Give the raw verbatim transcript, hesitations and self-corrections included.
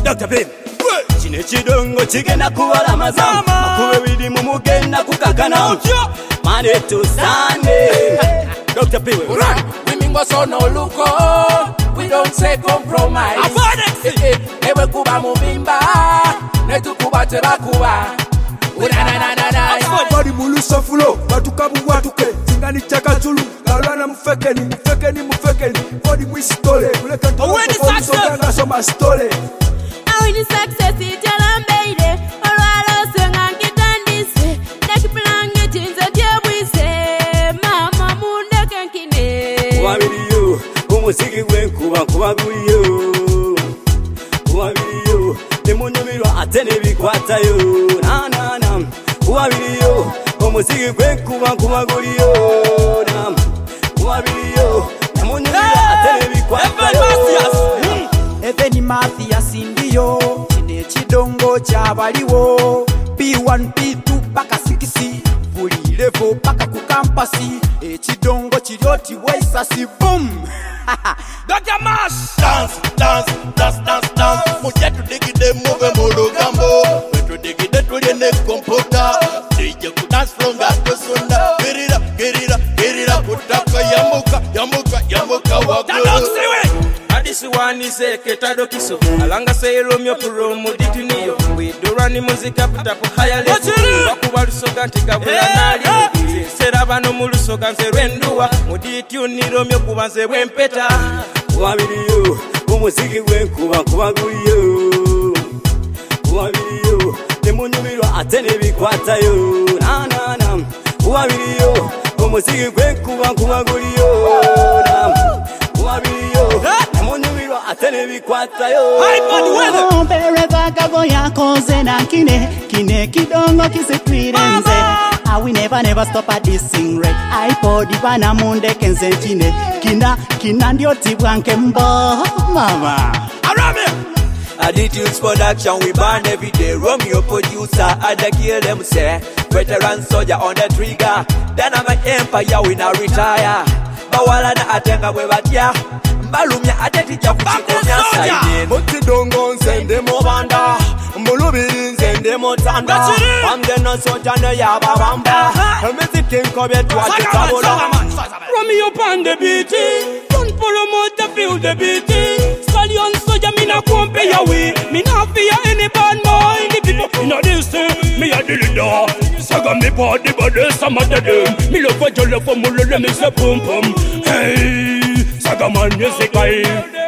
Doctor Pim Chine chidongo chigenda kuwala mazamu Makuwe widi mumugenda kukakana Monday to Sunday Doctor Pim Run! We mingo so no luko We don't say compromise Ewe kuba mubimba Netu kuba teba kuba Bari mulusa fulo Batukabu watuke Tingani chaka zulu Galwana mfekeni Mfekeni mfekeni Body mwistole Kuleka ntolo Kupoliso ganga soma stole Awini success italambeide Olwalo senga nkitandise Nekipilangi chinze dyebwise Mama mundeke nkine Kuwabiriyo Umusiki gwenkuba kubaguliyo Kuwabiriyo Nemunyumirwa ate nebikwatayo Na na na Kuwabiriyo Umusiki gwenkuba kubaguliyo Na Kuwabiriyo Nemunyumirwa ate nebikwatayo Eveni Mathias ndiyo Chine chidongo chabaliwo P one P two paka six Buli level paka kukampasi Echidongo chirioti waisasi boom Doctor Mash Dance, dance, dance, dance, dance Muje tudigide move mulugambo Wetu digide tuliene komputa Dije kudance from gato sunda Get it up, get it up, get it up Kutaka yamuka, yamuka, yamuka wako Dadok siwe Adisi wani se ketado kiso Alanga se Romeo promo dituniyo Widurani muzika putapo haya lefu Wakuwa lusoga ntigabula nali Sera bano mulusoga nse renduwa Mudituni Romeo kubanze wempeta Kuwabiriyo Umusiki gwenkuba kubaguliyo Kuwabiriyo Nemunyumirwa ate nebikwatayo Na na na Kuwabiriyo Umusiki gwenkuba kubaguliyo Na Kuwabiriyo Nemunyumirwa ate nebikwatayo Pereza kago yakoze na kine Kine kidongo kisitwirenze I will never never stop at this sing rate iPod ibana munde kenze chine Kina kina ndio tibwanke mbo Mama Arame Attitudes production we burn every day Romeo producer I da kill them say Veteran soldier on the trigger Dynamite empire we now retire Bawala na atenga we batya Mbalumya ateticha kuchikomya saide Mutidongo nsende mobanda Mbulubiri nsende motanda Amde no sojane ya babamba Miziki nkobye tuwache tabola Romeo pan the beat Don't promote the feel the beat Stallion soldier me na kumpe ya we Me na fear any bad boy The people in a this Me a the leader Saga me party but there's some of them Me love what you love for mulele me say pum pum Hey Saga man music I